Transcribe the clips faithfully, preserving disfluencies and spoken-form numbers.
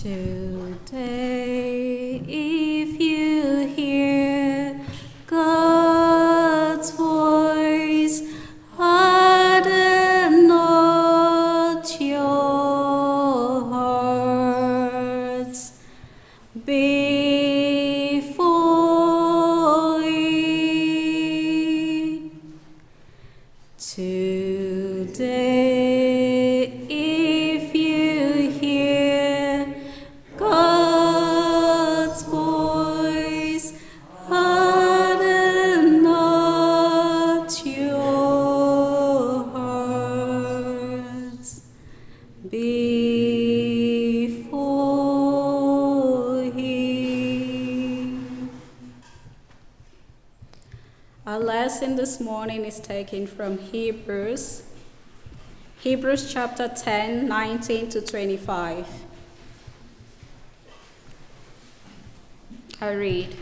Today, if you hear God's voice, harden not your hearts before Him. Today, if you hear God's voice, harden not your hearts before Him. Our lesson this morning is taken from Hebrews, Hebrews chapter ten, nineteen to twenty-five. I read,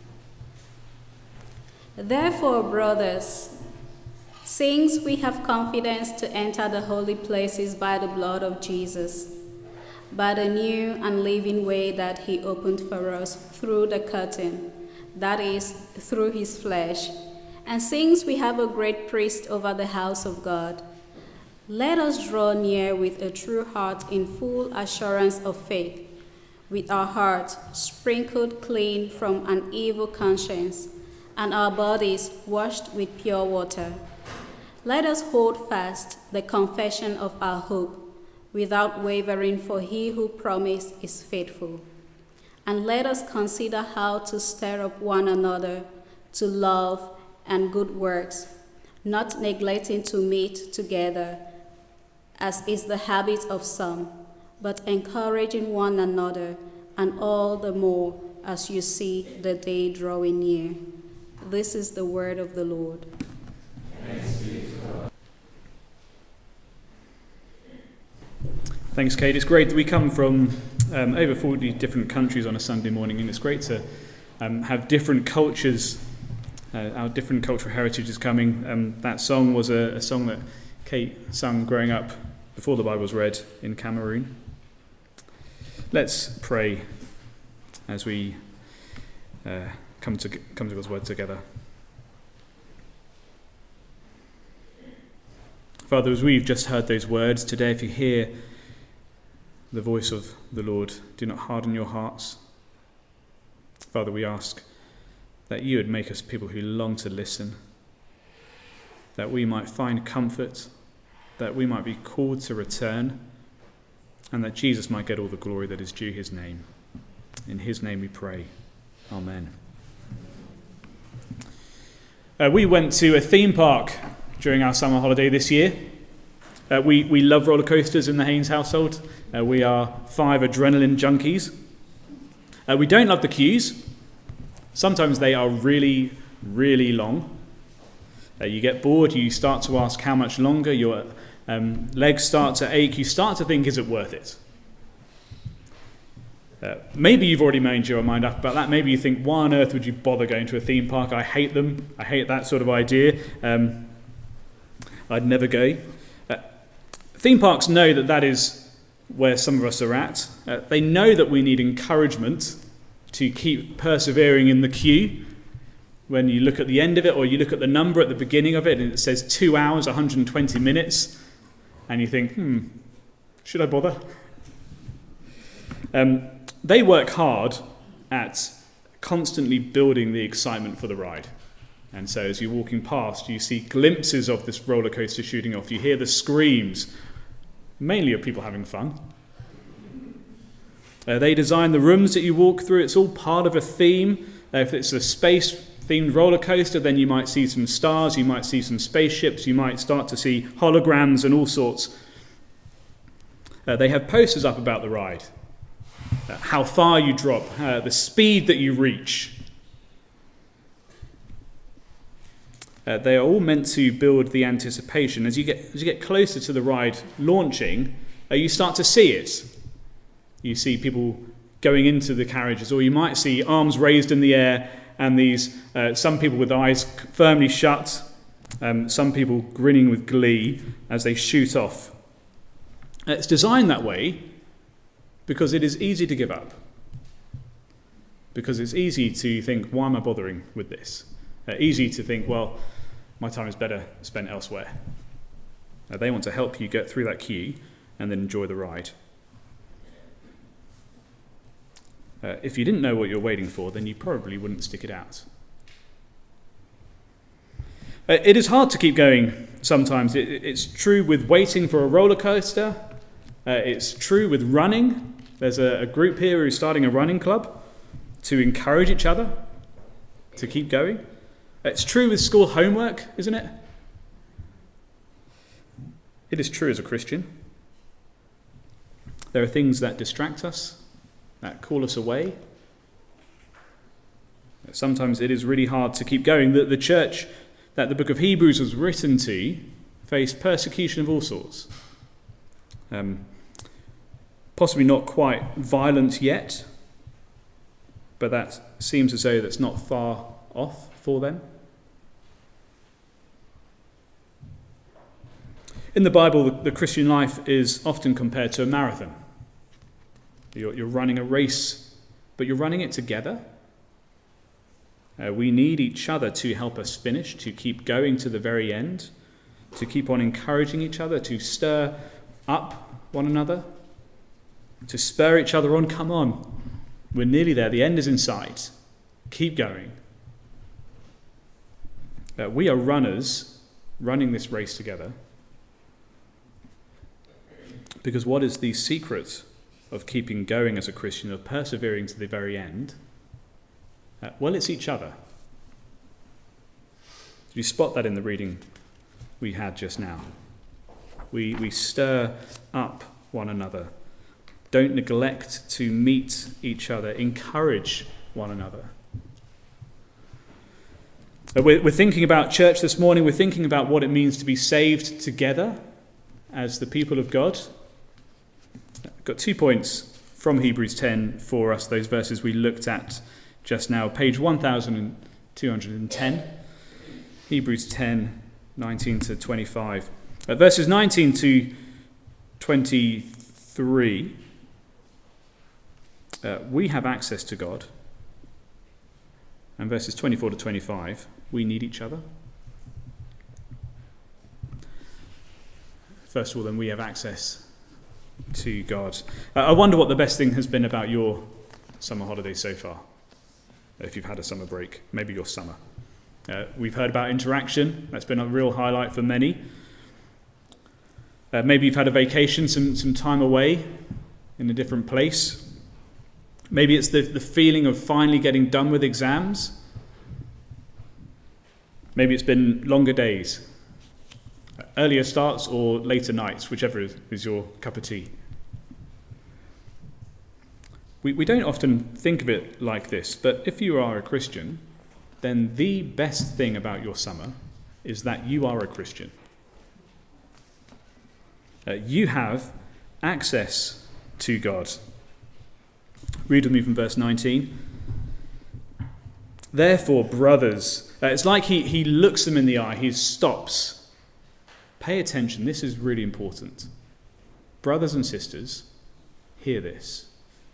"Therefore, brothers, since we have confidence to enter the holy places by the blood of Jesus, by the new and living way that He opened for us through the curtain, that is, through His flesh, and since we have a great priest over the house of God, let us draw near with a true heart in full assurance of faith, with our hearts sprinkled clean from an evil conscience, and our bodies washed with pure water. Let us hold fast the confession of our hope, without wavering, for He who promised is faithful. And let us consider how to stir up one another to love and good works, not neglecting to meet together, as is the habit of some, but encouraging one another, and all the more as you see the day drawing near." This is the word of the Lord. Thanks be to God. Thanks, Kate. It's great that we come from um, over forty different countries on a Sunday morning, and it's great to um, have different cultures, uh, our different cultural heritage is coming. Um, that song was a, a song that Kate sung growing up before the Bible was read in Cameroon. Let's pray as we uh, come to come to God's word together. Father, as we've just heard those words today, if you hear the voice of the Lord, do not harden your hearts. Father, we ask that you would make us people who long to listen, that we might find comfort, that we might be called to return, and that Jesus might get all the glory that is due his name. In his name we pray. Amen. Uh, we went to a theme park during our summer holiday this year. Uh, we, we love roller coasters in the Haynes household. Uh, we are five adrenaline junkies. Uh, we don't love the queues. Sometimes they are really, really long. Uh, you get bored, you start to ask how much longer, your um, legs start to ache, you start to think, is it worth it? Uh, maybe you've already made your mind up about that. Maybe you think, why on earth would you bother going to a theme park? I hate them. I hate that sort of idea. Um, I'd never go. Uh, theme parks know that that is where some of us are at. Uh, they know that we need encouragement to keep persevering in the queue. When you look at the end of it, or you look at the number at the beginning of it, and it says two hours, one hundred twenty minutes, and you think, hmm, should I bother? Um, they work hard at constantly building the excitement for the ride. And so as you're walking past, you see glimpses of this roller coaster shooting off. You hear the screams, mainly of people having fun. Uh, they design the rooms that you walk through. It's all part of a theme. Uh, if it's a space-themed roller coaster, then you might see some stars, you might see some spaceships, you might start to see holograms and all sorts. Uh, they have posters up about the ride. Uh, how far you drop, uh, the speed that you reach. Uh, they are all meant to build the anticipation. As you get as you get closer to the ride launching, uh, you start to see it. You see people going into the carriages, or you might see arms raised in the air, and these uh, some people with eyes firmly shut, um, some people grinning with glee as they shoot off. Uh, it's designed that way because it is easy to give up. Because it's easy to think, why am I bothering with this? Uh, easy to think, well, my time is better spent elsewhere. Uh, they want to help you get through that queue and then enjoy the ride. Uh, if you didn't know what you're waiting for, then you probably wouldn't stick it out. Uh, it is hard to keep going sometimes. It, it's true with waiting for a roller coaster. Uh, it's true with running. There's a, a group here who's starting a running club to encourage each other to keep going. It's true with school homework, isn't it? It is true as a Christian. There are things that distract us, that call us away. Sometimes it is really hard to keep going. The, the church that the book of Hebrews was written to faced persecution of all sorts. Um, possibly not quite violent yet, but that seems as though that's not far off for them. In the Bible, the, the Christian life is often compared to a marathon. You're, you're running a race, but you're running it together. Uh, we need each other to help us finish, to keep going to the very end, to keep on encouraging each other, to stir up one another, to spur each other on. Come on, we're nearly there. The end is in sight. Keep going. Uh, we are runners running this race together. Because what is the secret of keeping going as a Christian, of persevering to the very end? Uh, well, it's each other. Did you spot that in the reading we had just now? We, we stir up one another. Don't neglect to meet each other. Encourage one another. Uh, we're, we're thinking about church this morning. We're thinking about what it means to be saved together as the people of God. I've got two points from Hebrews ten for us, those verses we looked at just now. Page one thousand two hundred ten, Hebrews ten, nineteen to twenty-five. Uh, verses nineteen to twenty-three, uh, we have access to God. And verses twenty-four to twenty-five, we need each other. First of all, then, we have access to God. Uh, I wonder what the best thing has been about your summer holiday so far. If you've had a summer break, maybe your summer. Uh, we've heard about interaction. That's been a real highlight for many. Uh, maybe you've had a vacation, some, some time away in a different place. Maybe it's the, the feeling of finally getting done with exams. Maybe it's been longer days, earlier starts or later nights, whichever is, is your cup of tea. We, we don't often think of it like this, but if you are a Christian, then the best thing about your summer is that you are a Christian. Uh, you have access to God. Read with me from verse nineteen. Therefore, brothers, uh, it's like he, he looks them in the eye, he stops. Pay attention, this is really important. Brothers and sisters, hear this.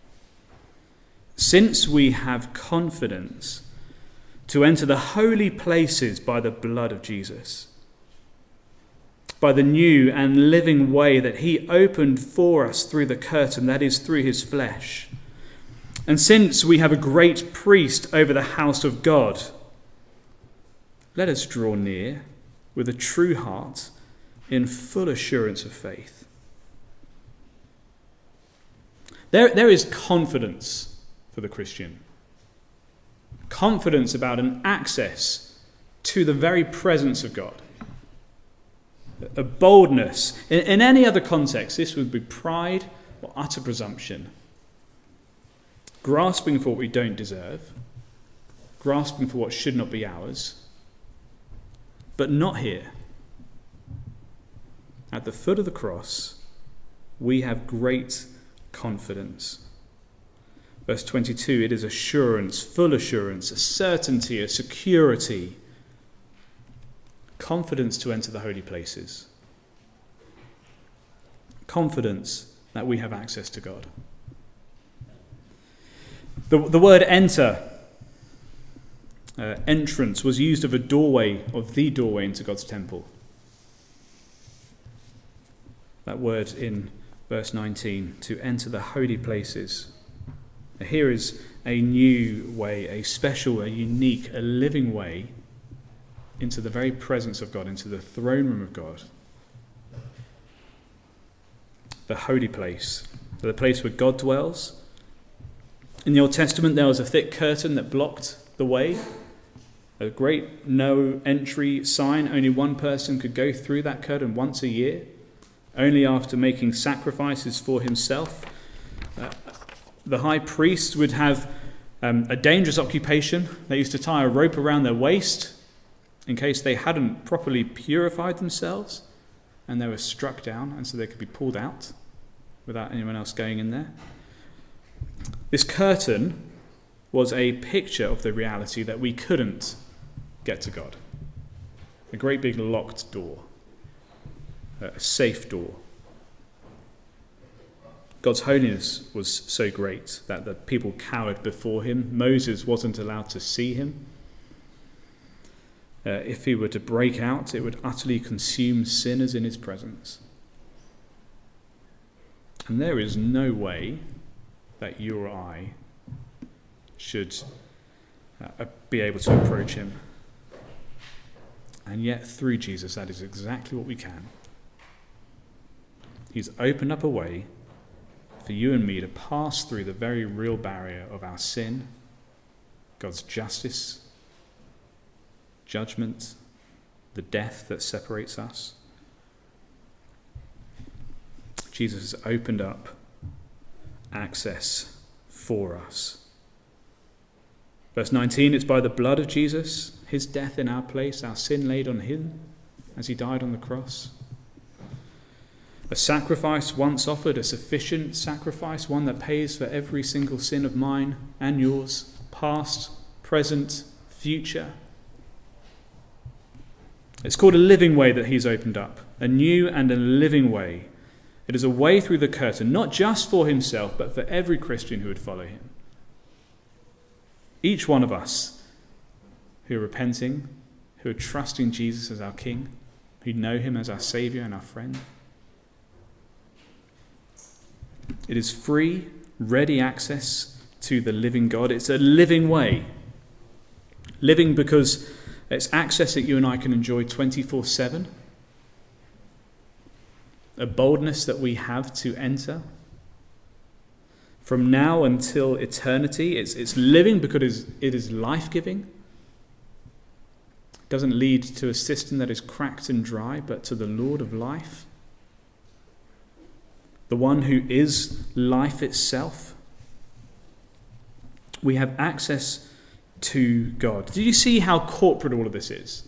Since we have confidence to enter the holy places by the blood of Jesus, by the new and living way that he opened for us through the curtain, that is, through his flesh. And since we have a great priest over the house of God, let us draw near with a true heart in full assurance of faith. There, there is confidence for the Christian. Confidence about an access to the very presence of God. A boldness. In, in any other context, this would be pride or utter presumption. Grasping for what we don't deserve. Grasping for what should not be ours. But not here. At the foot of the cross, we have great confidence. Verse twenty-two, it is assurance, full assurance, a certainty, a security. Confidence to enter the holy places. Confidence that we have access to God. The, the word enter, uh, entrance, was used of a doorway, of the doorway into God's temple. That word in verse nineteen, to enter the holy places. Here is a new way, a special, a unique, a living way into the very presence of God, into the throne room of God. The holy place, the place where God dwells. In the Old Testament, there was a thick curtain that blocked the way, a great no entry sign. Only one person could go through that curtain once a year, only after making sacrifices for himself. Uh, the high priest would have um, a dangerous occupation. They used to tie a rope around their waist in case they hadn't properly purified themselves and they were struck down, and so they could be pulled out without anyone else going in there. This curtain was a picture of the reality that we couldn't get to God. A great big locked door, a safe door. God's holiness was so great that the people cowered before him. Moses wasn't allowed to see him. Uh, if he were to break out, it would utterly consume sinners in his presence. And there is no way that you or I should uh, be able to approach him. And yet, through Jesus, that is exactly what we can. He's opened up a way for you and me to pass through the very real barrier of our sin, God's justice, judgment, the death that separates us. Jesus has opened up access for us. Verse nineteen, it's by the blood of Jesus, his death in our place, our sin laid on him as he died on the cross. A sacrifice once offered, a sufficient sacrifice, one that pays for every single sin of mine and yours, past, present, future. It's called a living way that he's opened up, a new and a living way. It is a way through the curtain, not just for himself, but for every Christian who would follow him. Each one of us who are repenting, who are trusting Jesus as our King, who know him as our Saviour and our friend. It is free, ready access to the living God. It's a living way. Living because it's access that you and I can enjoy twenty-four seven. A boldness that we have to enter. From now until eternity, it's, it's living because it is, it is life-giving. It doesn't lead to a cistern that is cracked and dry, but to the Lord of life. The one who is life itself. We have access to God. Do you see how corporate all of this is?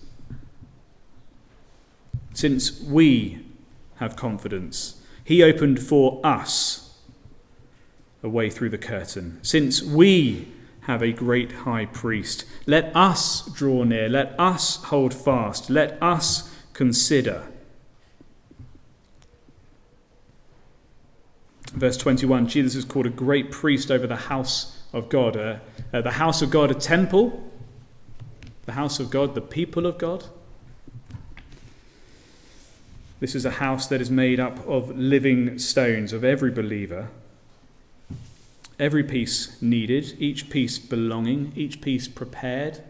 Since we have confidence, he opened for us a way through the curtain. Since we have a great high priest, let us draw near, let us hold fast, let us consider. Verse twenty-one, Jesus is called a great priest over the house of God. Uh, uh, the house of God, a temple. The house of God, the people of God. This is a house that is made up of living stones, of every believer. Every piece needed, each piece belonging, each piece prepared,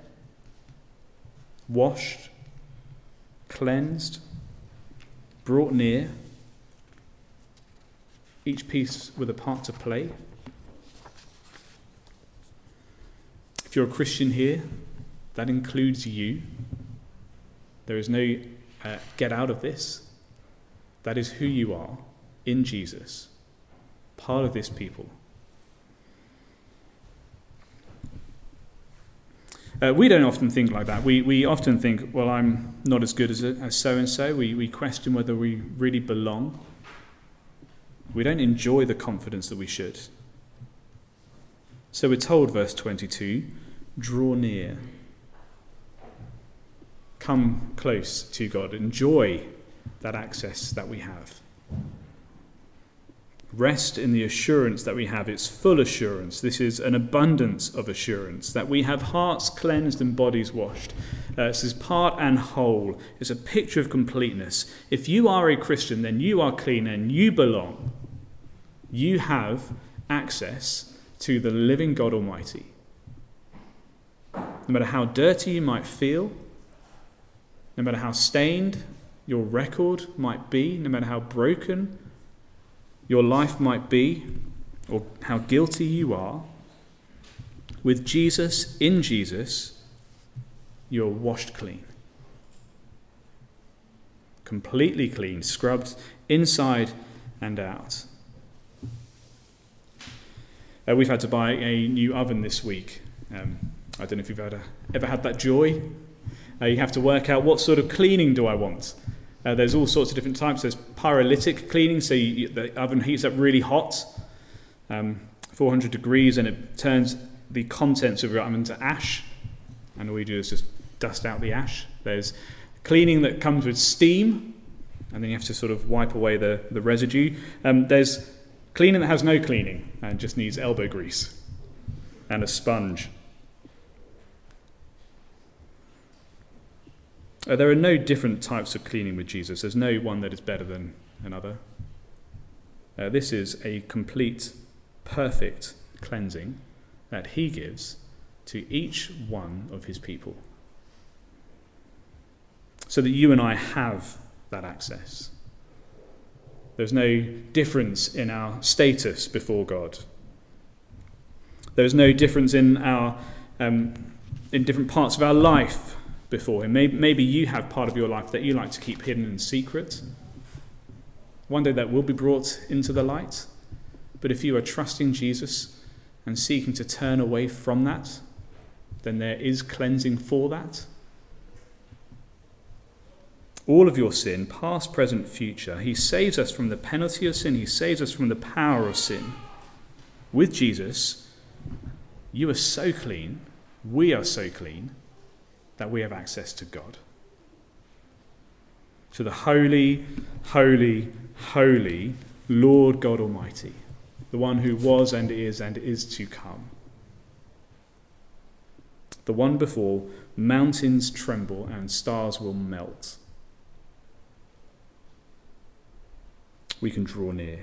washed, cleansed, brought near. Each piece with a part to play. If you're a Christian here, that includes you. There is no uh, get out of this. That is who you are in Jesus, part of this people. Uh, we don't often think like that. We we often think, well, I'm not as good as, as so-and-so. We, we question whether we really belong. We don't enjoy the confidence that we should. So we're told, verse twenty-two, draw near. Come close to God. Enjoy that access that we have. Rest in the assurance that we have. It's full assurance. This is an abundance of assurance that we have hearts cleansed and bodies washed. Uh, this is part and whole. It's a picture of completeness. If you are a Christian, then you are clean and you belong. You have access to the living God Almighty. No matter how dirty you might feel, no matter how stained your record might be, no matter how broken your life might be, or how guilty you are, with Jesus, in Jesus, you're washed clean. Completely clean, scrubbed inside and out. Uh, we've had to buy a new oven this week. Um, I don't know if you've ever, ever had that joy. Uh, you have to work out, what sort of cleaning do I want? Uh, there's all sorts of different types. There's pyrolytic cleaning, so you, the oven heats up really hot, um, four hundred degrees, and it turns the contents of your oven to ash, and all you do is just dust out the ash. There's cleaning that comes with steam, and then you have to sort of wipe away the, the residue. Um, there's cleaning that has no cleaning and just needs elbow grease and a sponge. Uh, there are no different types of cleaning with Jesus. There's no one that is better than another. Uh, this is a complete, perfect cleansing that he gives to each one of his people, so that you and I have that access. There's no difference in our status before God. There's no difference in our um, in different parts of our life before him. Maybe, maybe you have part of your life that you like to keep hidden in secret. One day that will be brought into the light. But if you are trusting Jesus and seeking to turn away from that, then there is cleansing for that. All of your sin, past, present, future. He saves us from the penalty of sin. He saves us from the power of sin. With Jesus, you are so clean, we are so clean, that we have access to God. To the holy, holy, holy Lord God Almighty, the one who was and is and is to come. The one before mountains tremble and stars will melt. We can draw near.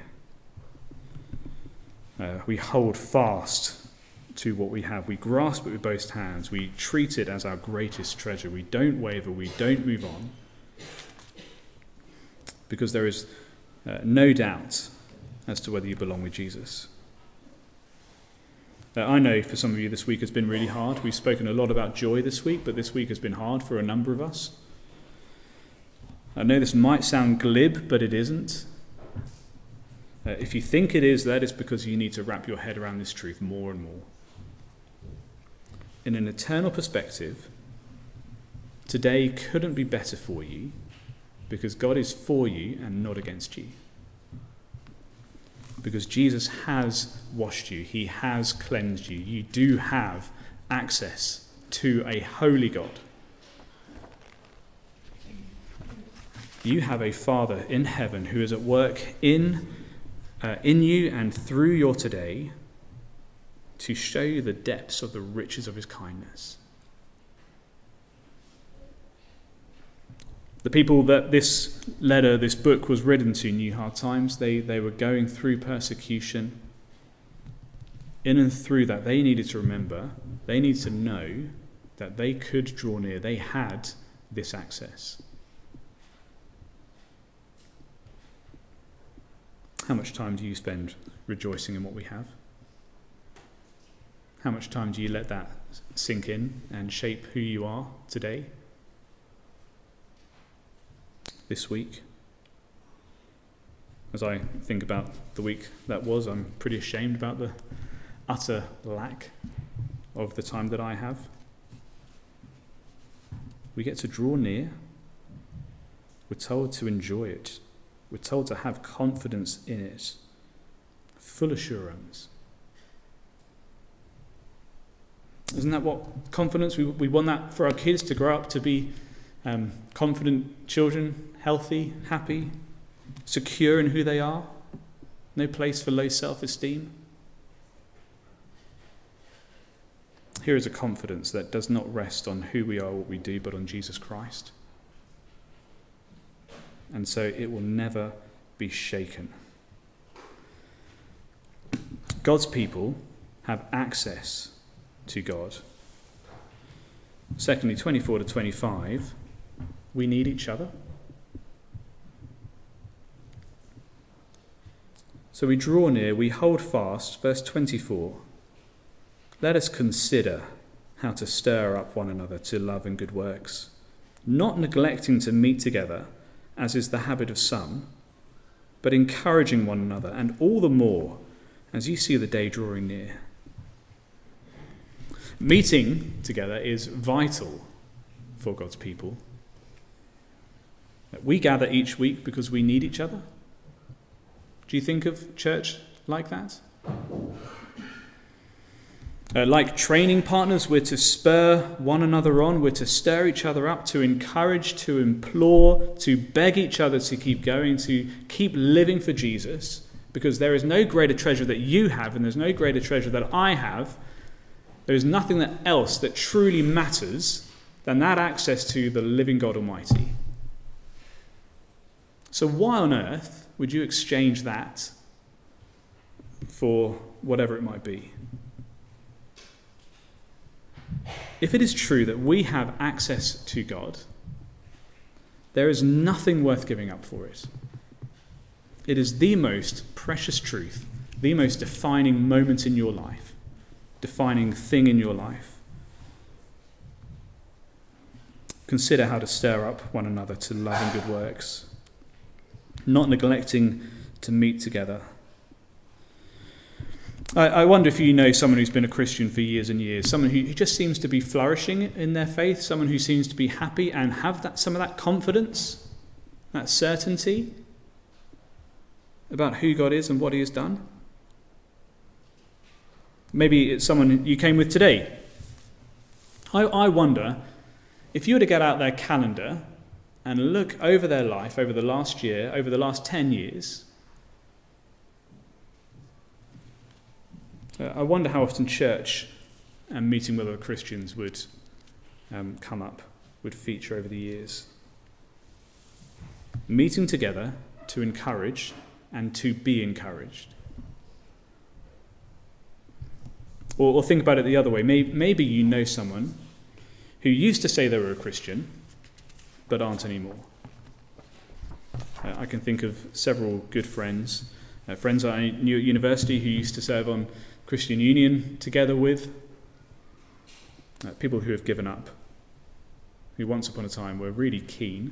Uh, we hold fast to what we have. We grasp it with both hands. We treat it as our greatest treasure. We don't waver. We don't move on. Because there is uh, no doubt as to whether you belong with Jesus. Uh, I know for some of you this week has been really hard. We've spoken a lot about joy this week, but this week has been hard for a number of us. I know this might sound glib, but it isn't. Uh, if you think it is, that is because you need to wrap your head around this truth more and more. In an eternal perspective, today couldn't be better for you because God is for you and not against you. Because Jesus has washed you. He has cleansed you. You do have access to a holy God. You have a Father in heaven who is at work in, uh, in you and through your today to show you the depths of the riches of his kindness. The people that this letter, this book was written to knew hard times. They, they were going through persecution. In and through that, they needed to remember, they needed to know that they could draw near. They had this access. How much time do you spend rejoicing in what we have? How much time do you let that sink in and shape who you are today? This week? As I think about the week that was, I'm pretty ashamed about the utter lack of the time that I have. We get to draw near. We're told to enjoy it. We're told to have confidence in it. Full assurance. Isn't that what confidence? We, we want that for our kids to grow up to be um, confident children, healthy, happy, secure in who they are. No place for low self-esteem? Here is a confidence that does not rest on who we are, what we do, but on Jesus Christ. And so it will never be shaken. God's people have access to God. Secondly, twenty-four to twenty-five, we need each other. So we draw near, we hold fast, verse twenty-four. Let us consider how to stir up one another to love and good works, not neglecting to meet together, as is the habit of some, but encouraging one another, and all the more as you see the day drawing near. Meeting together is vital for God's people. We gather each week because we need each other. Do you think of church like that? Uh, like training partners, we're to spur one another on, we're to stir each other up, to encourage, to implore, to beg each other to keep going, to keep living for Jesus, because there is no greater treasure that you have, and there's no greater treasure that I have. There is nothing that else that truly matters than that access to the living God Almighty. So why on earth would you exchange that for whatever it might be? If it is true that we have access to God, there is nothing worth giving up for it. It is the most precious truth, the most defining moment in your life, defining thing in your life. Consider how to stir up one another to love and good works, not neglecting to meet together. I, I wonder if you know someone who's been a Christian for years and years, someone who, who just seems to be flourishing in their faith, someone who seems to be happy and have that some of that confidence, that certainty about who God is and what he has done. Maybe it's someone you came with today. I, I wonder if you were to get out their calendar and look over their life, over the last year, over the last ten years, uh, I wonder how often church and meeting with other Christians would um, come up, would feature over the years. Meeting together to encourage and to be encouraged. Or, or think about it the other way. Maybe, maybe you know someone who used to say they were a Christian, but aren't anymore. Uh, I can think of several good friends, uh, friends I knew at university who used to serve on Christian Union together with, uh, people who have given up, who once upon a time were really keen.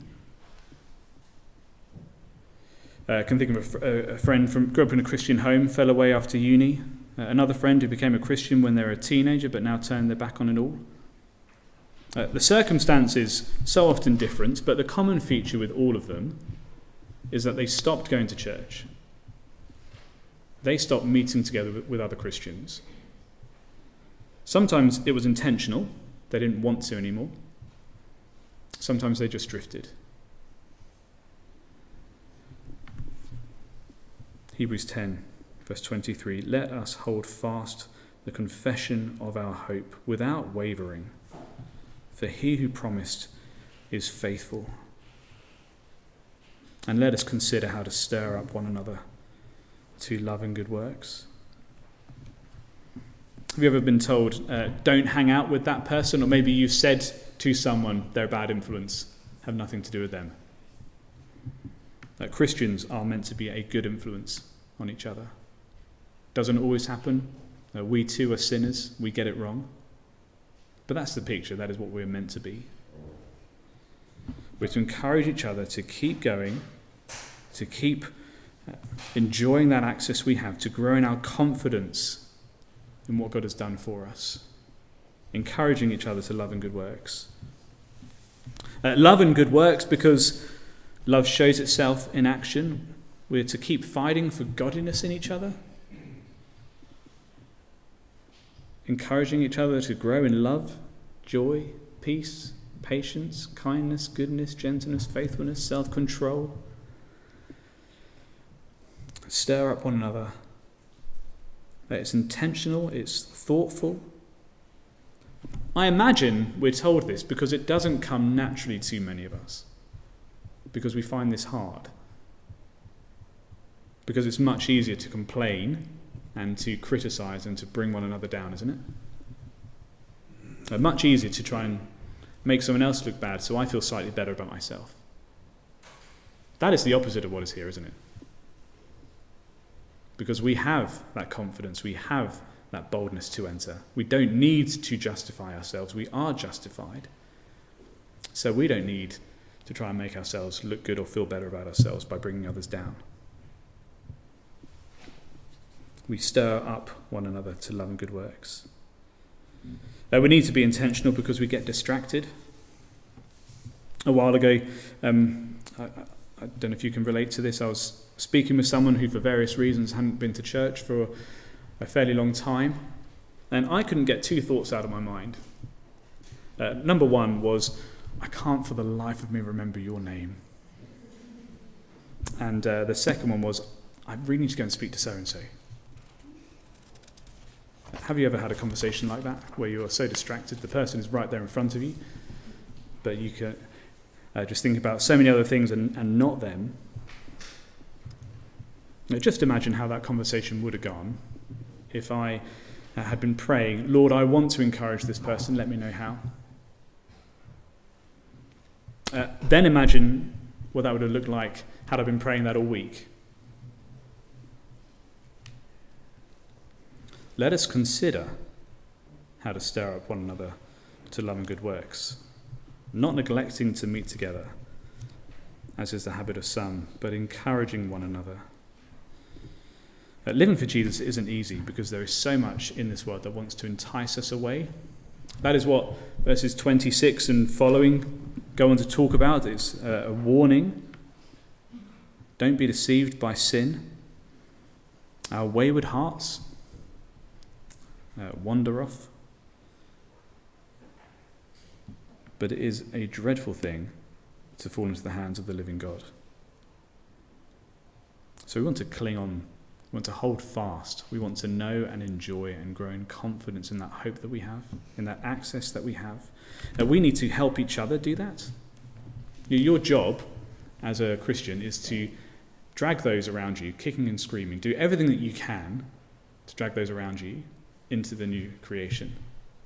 I uh, can think of a, fr- a friend from grew up in a Christian home, fell away after uni. Uh, another friend who became a Christian when they were a teenager, but now turned their back on it all. Uh, the circumstances so often different, but the common feature with all of them is that they stopped going to church. They stopped meeting together with, with other Christians. Sometimes it was intentional; they didn't want to anymore. Sometimes they just drifted. Hebrews ten, verse twenty-three, let us hold fast the confession of our hope without wavering, for he who promised is faithful. And let us consider how to stir up one another to love and good works. Have you ever been told, uh, don't hang out with that person? Or maybe you've said to someone, they're a bad influence, have nothing to do with them. That Christians are meant to be a good influence on each other. Doesn't always happen. Uh, we too are sinners. We get it wrong. But that's the picture. That is what we're meant to be. We're to encourage each other to keep going, to keep uh, enjoying that access we have, to grow in our confidence in what God has done for us, encouraging each other to love and good works. Uh, love and good works because love shows itself in action. We're to keep fighting for godliness in each other, encouraging each other to grow in love, joy, peace, patience, kindness, goodness, gentleness, faithfulness, self-control. Stir up one another. It's intentional, it's thoughtful. I imagine we're told this because it doesn't come naturally to many of us, because we find this hard. Because it's much easier to complain and to criticise and to bring one another down, isn't it? Uh, much easier to try and make someone else look bad so I feel slightly better about myself. That is the opposite of what is here, isn't it? Because we have that confidence, we have that boldness to enter. We don't need to justify ourselves, we are justified. So we don't need to try and make ourselves look good or feel better about ourselves by bringing others down. We stir up one another to love and good works. Uh, we need to be intentional because we get distracted. A while ago, um, I, I don't know if you can relate to this, I was speaking with someone who for various reasons hadn't been to church for a fairly long time, and I couldn't get two thoughts out of my mind. Uh, number one was, I can't for the life of me remember your name. And uh, the second one was, I really need to go and speak to so-and-so. Have you ever had a conversation like that, where you are so distracted, the person is right there in front of you, but you can uh, just think about so many other things and, and not them? Now, just imagine how that conversation would have gone if I uh, had been praying, Lord, I want to encourage this person, let me know how. Uh, then imagine what that would have looked like had I been praying that all week. Let us consider how to stir up one another to love and good works, not neglecting to meet together, as is the habit of some, but encouraging one another. Uh, living for Jesus isn't easy because there is so much in this world that wants to entice us away. That is what verses twenty-six and following go on to talk about. It's uh, a warning. Don't be deceived by sin. Our wayward hearts uh, wander off. But it is a dreadful thing to fall into the hands of the living God. So we want to cling on. We want to hold fast. We want to know and enjoy and grow in confidence in that hope that we have, in that access that we have. Now, we need to help each other do that. Your job as a Christian is to drag those around you, kicking and screaming. Do everything that you can to drag those around you into the new creation.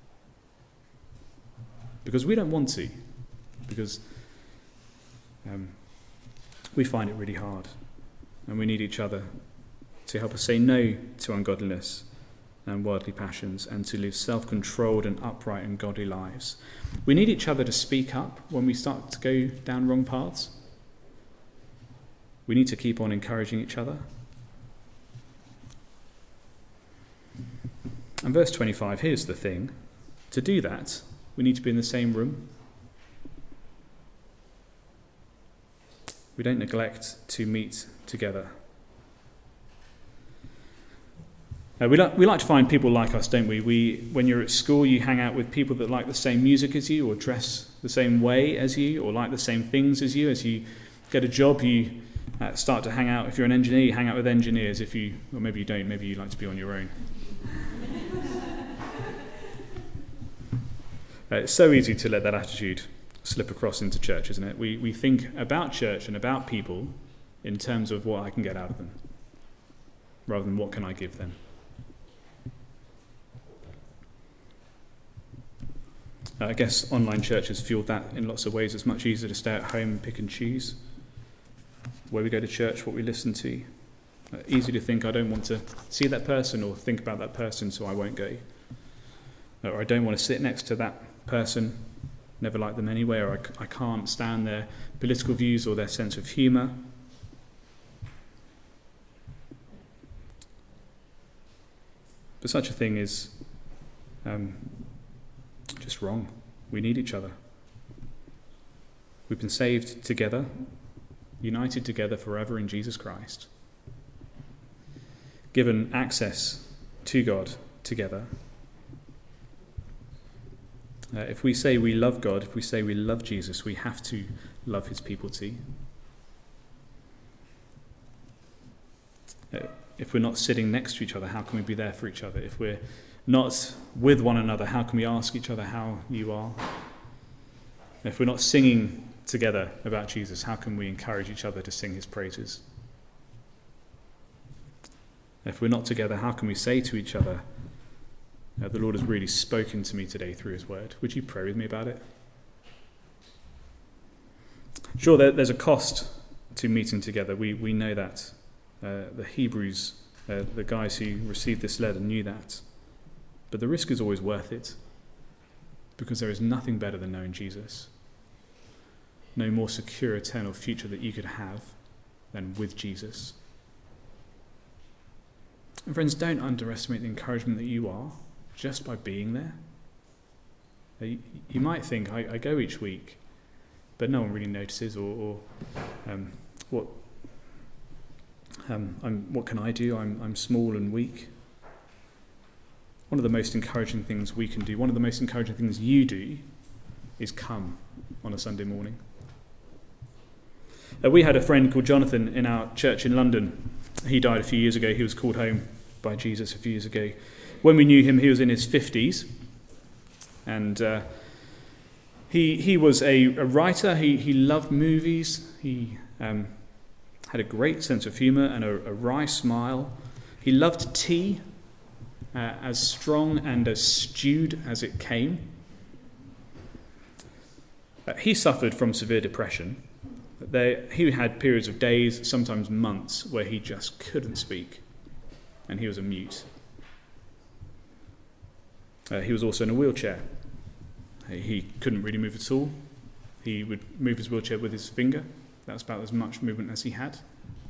Because we don't want to. Because um, we find it really hard. And we need each other to help us say no to ungodliness and worldly passions, and to live self-controlled and upright and godly lives. We need each other to speak up when we start to go down wrong paths. We need to keep on encouraging each other. And verse twenty-five, here's the thing. To do that, we need to be in the same room. We don't neglect to meet together. Uh, we, like, we like to find people like us, don't we? we? When you're at school, you hang out with people that like the same music as you, or dress the same way as you, or like the same things as you. As you get a job, you uh, start to hang out. If you're an engineer, you hang out with engineers. If you, or maybe you don't, maybe you like to be on your own. uh, it's so easy to let that attitude slip across into church, isn't it? We, we think about church and about people in terms of what I can get out of them, rather than what can I give them. Uh, I guess online church has fueled that in lots of ways. It's much easier to stay at home and pick and choose where we go to church, what we listen to. Uh, easy to think I don't want to see that person or think about that person, so I won't go. Or I don't want to sit next to that person, never liked them anyway, or I, I can't stand their political views or their sense of humour. But such a thing is um, just wrong. We need each other. We've been saved together, united together forever in Jesus Christ, given access to God together. Uh, if we say we love God, if we say we love Jesus, we have to love his people too. Uh, if we're not sitting next to each other, how can we be there for each other? If we're not with one another, how can we ask each other how you are? If we're not singing together about Jesus, how can we encourage each other to sing his praises? If we're not together, how can we say to each other, uh, the Lord has really spoken to me today through his word? Would you pray with me about it? Sure, there, there's a cost to meeting together. We we know that. Uh, the Hebrews, uh, the guys who received this letter, knew that. But the risk is always worth it, because there is nothing better than knowing Jesus. No more secure eternal future that you could have than with Jesus. And friends, don't underestimate the encouragement that you are just by being there. You, you might think, I, I go each week, but no one really notices, or, or um, what um, I'm, what can I do? I'm, I'm small and weak. One of the most encouraging things we can do, one of the most encouraging things you do, is come on a Sunday morning. Uh, we had a friend called Jonathan in our church in London. He died a few years ago. He was called home by Jesus a few years ago. When we knew him, he was in his fifties. And uh, he he was a, a writer. He, he loved movies. He um, had a great sense of humour and a, a wry smile. He loved tea, uh, as strong and as stewed as it came. Uh, he suffered from severe depression. There, he had periods of days, sometimes months, where he just couldn't speak, and he was a mute. Uh, he was also in a wheelchair. He couldn't really move at all. He would move his wheelchair with his finger. That was about as much movement as he had.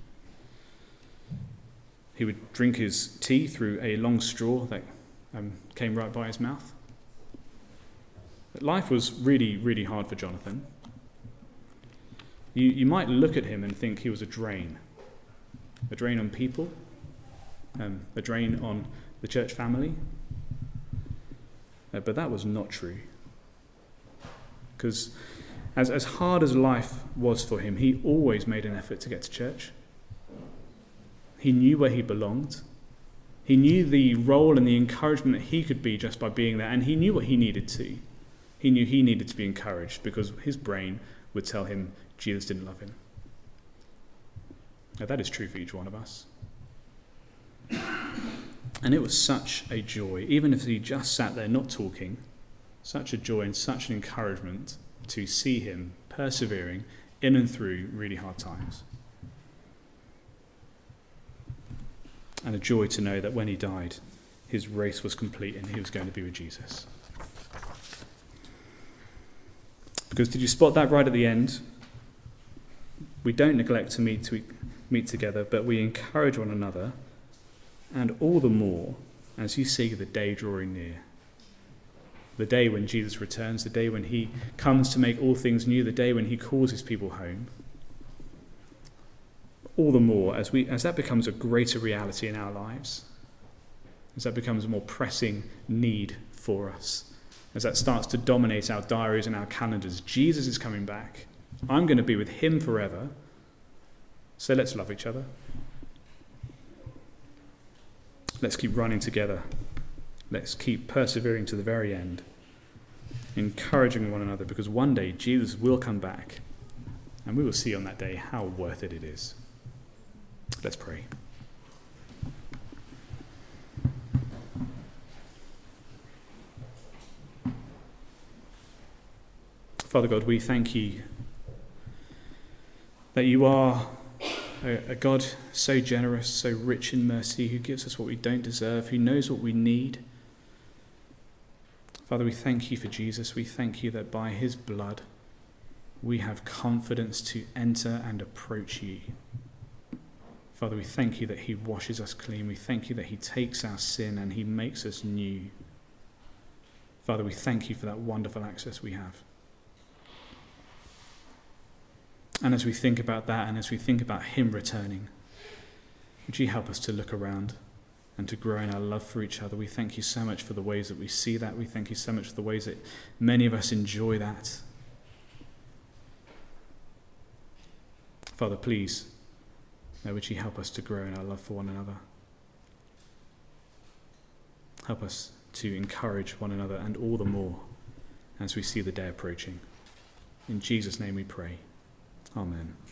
He would drink his tea through a long straw that um, came right by his mouth. But life was really, really hard for Jonathan. You, you might look at him and think he was a drain. A drain on people, um, a drain on the church family. Uh, but that was not true. Because as, as hard as life was for him, he always made an effort to get to church. He knew where he belonged. He knew the role and the encouragement that he could be just by being there, and he knew what he needed to. He knew he needed to be encouraged because his brain would tell him Jesus didn't love him. Now that is true for each one of us. And it was such a joy, even if he just sat there not talking, such a joy and such an encouragement to see him persevering in and through really hard times. And a joy to know that when he died, his race was complete and he was going to be with Jesus. Because did you spot that right at the end? We don't neglect to meet to meet together, but we encourage one another, and all the more as you see the day drawing near. The day when Jesus returns, the day when he comes to make all things new, the day when he calls his people home. All the more as we as that becomes a greater reality in our lives, as that becomes a more pressing need for us, as that starts to dominate our diaries and our calendars. Jesus is coming back. I'm going to be with him forever. So let's love each other. Let's keep running together. Let's keep persevering to the very end, encouraging one another, because one day Jesus will come back, and we will see on that day how worth it it is. Let's pray. Father God, we thank you that you are a, a God so generous, so rich in mercy, who gives us what we don't deserve, who knows what we need. Father, we thank you for Jesus. We thank you that by his blood we have confidence to enter and approach you. Father, we thank you that he washes us clean. We thank you that he takes our sin and he makes us new. Father, we thank you for that wonderful access we have. And as we think about that, and as we think about him returning, would you help us to look around and to grow in our love for each other? We thank you so much for the ways that we see that. We thank you so much for the ways that many of us enjoy that. Father, please Lord, would you help us to grow in our love for one another? Help us to encourage one another, and all the more as we see the day approaching. In Jesus' name we pray. Amen.